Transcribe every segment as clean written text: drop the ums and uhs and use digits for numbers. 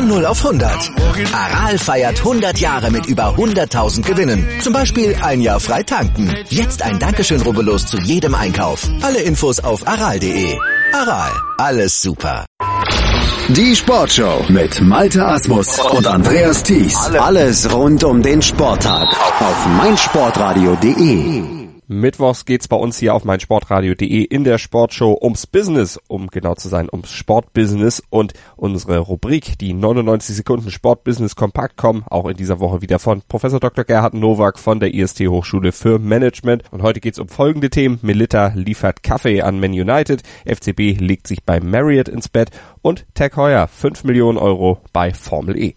Von 0 auf 100. Aral feiert 100 Jahre mit über 100.000 Gewinnen. Zum Beispiel ein Jahr frei tanken. Jetzt ein Dankeschön, rubbellos zu jedem Einkauf. Alle Infos auf aral.de. Aral, alles super. Die Sportshow mit Malte Asmus und Andreas Thies. Alles rund um den Sporttag auf meinsportradio.de. Mittwochs geht's bei uns hier auf meinsportradio.de in der Sportshow ums Business, um genau zu sein, ums Sportbusiness, und unsere Rubrik, die 99 Sekunden Sportbusiness kompakt, kommen auch in dieser Woche wieder von Professor Dr. Gerhard Nowak von der IST Hochschule für Management. Und heute geht's um folgende Themen: Melitta liefert Kaffee an Man United, FCB legt sich bei Marriott ins Bett und Tag Heuer 5 Millionen Euro bei Formel E.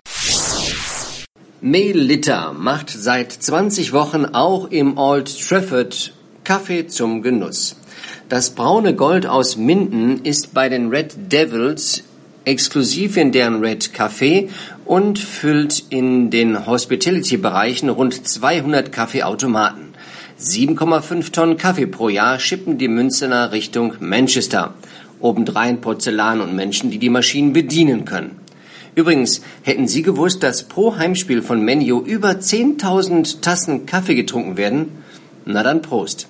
Melitta macht seit 20 Wochen auch im Old Trafford Kaffee zum Genuss. Das braune Gold aus Minden ist bei den Red Devils exklusiv in deren Red Café und füllt in den Hospitality-Bereichen rund 200 Kaffeeautomaten. 7,5 Tonnen Kaffee pro Jahr schippen die Münchner Richtung Manchester. Obendrein Porzellan und Menschen, die die Maschinen bedienen können. Übrigens, hätten Sie gewusst, dass pro Heimspiel von Man U über 10.000 Tassen Kaffee getrunken werden? Na dann Prost.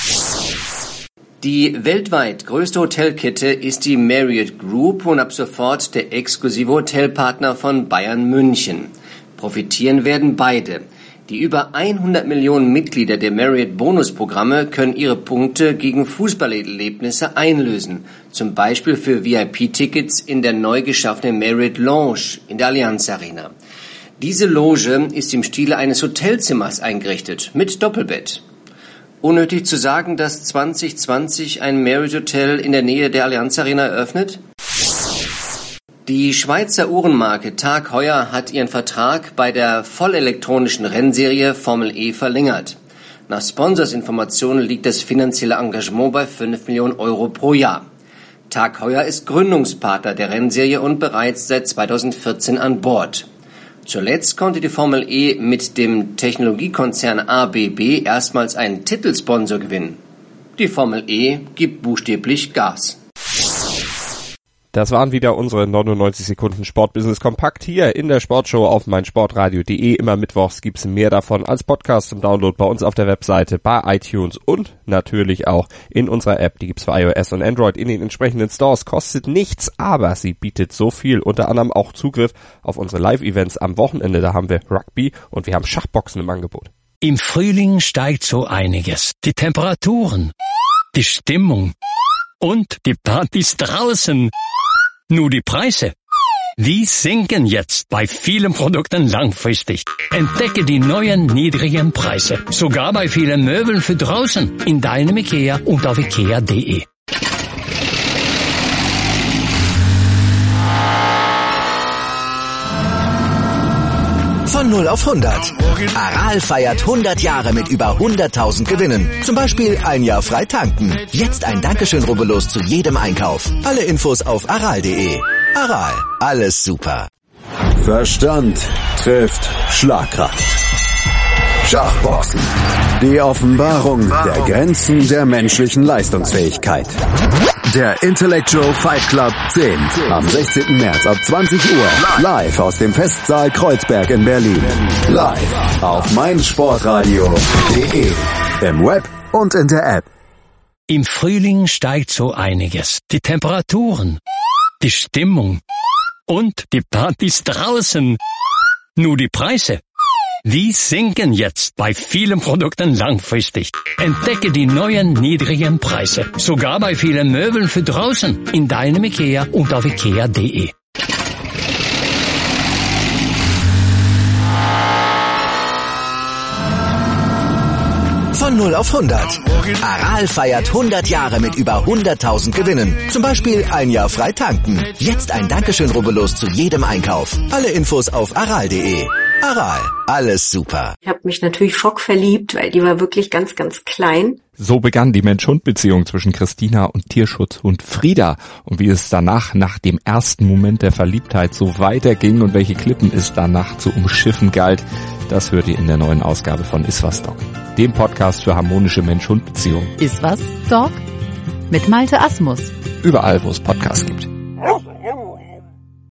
Die weltweit größte Hotelkette ist die Marriott Group und ab sofort der exklusive Hotelpartner von Bayern München. Profitieren werden beide. Die über 100 Millionen Mitglieder der Marriott-Bonusprogramme können ihre Punkte gegen Fußballerlebnisse einlösen. Zum Beispiel für VIP-Tickets in der neu geschaffenen Marriott Lounge in der Allianz Arena. Diese Loge ist im Stile eines Hotelzimmers eingerichtet, mit Doppelbett. Unnötig zu sagen, dass 2020 ein Marriott-Hotel in der Nähe der Allianz Arena eröffnet? Die Schweizer Uhrenmarke Tag Heuer hat ihren Vertrag bei der vollelektronischen Rennserie Formel E verlängert. Nach Sponsorsinformationen liegt das finanzielle Engagement bei 5 Millionen Euro pro Jahr. Tag Heuer ist Gründungspartner der Rennserie und bereits seit 2014 an Bord. Zuletzt konnte die Formel E mit dem Technologiekonzern ABB erstmals einen Titelsponsor gewinnen. Die Formel E gibt buchstäblich Gas. Das waren wieder unsere 99 Sekunden Sportbusiness kompakt hier in der Sportshow auf meinsportradio.de. Immer mittwochs gibt's mehr davon als Podcast zum Download bei uns auf der Webseite, bei iTunes und natürlich auch in unserer App. Die gibt's für iOS und Android in den entsprechenden Stores. Kostet nichts, aber sie bietet so viel. Unter anderem auch Zugriff auf unsere Live-Events am Wochenende. Da haben wir Rugby und wir haben Schachboxen im Angebot. Im Frühling steigt so einiges. Die Temperaturen, die Stimmung und die Partys draußen. Nur die Preise, die sinken jetzt bei vielen Produkten langfristig. Entdecke die neuen niedrigen Preise, sogar bei vielen Möbeln für draußen, in deinem IKEA und auf ikea.de. Von 0 auf 100. Aral feiert 100 Jahre mit über 100.000 Gewinnen. Zum Beispiel ein Jahr frei tanken. Jetzt ein Dankeschön, rubbellos zu jedem Einkauf. Alle Infos auf aral.de. Aral, alles super. Verstand trifft Schlagkraft. Schachboxen. Die Offenbarung der Grenzen der menschlichen Leistungsfähigkeit. Der Intellectual Fight Club 10. Am 16. März ab 20 Uhr. Live aus dem Festsaal Kreuzberg in Berlin. Live auf meinsportradio.de. Im Web und in der App. Im Frühling steigt so einiges. Die Temperaturen, die Stimmung und die Partys draußen. Nur die Preise, die sinken jetzt bei vielen Produkten langfristig. Entdecke die neuen niedrigen Preise, sogar bei vielen Möbeln für draußen, in deinem IKEA und auf ikea.de. Von 0 auf 100. Aral feiert 100 Jahre mit über 100.000 Gewinnen. Zum Beispiel ein Jahr frei tanken. Jetzt ein Dankeschön, rubbellos zu jedem Einkauf. Alle Infos auf aral.de. Aral, alles super. Ich habe mich natürlich schockverliebt, weil die war wirklich ganz, ganz klein. So begann die Mensch-Hund-Beziehung zwischen Christina und Tierschutzhund Frieda. Und wie es danach, nach dem ersten Moment der Verliebtheit, so weiterging und welche Klippen es danach zu umschiffen galt, das hört ihr in der neuen Ausgabe von Iswas Dog, dem Podcast für harmonische Mensch-Hund-Beziehungen. Iswas Dog mit Malte Asmus. Überall, wo es Podcasts gibt.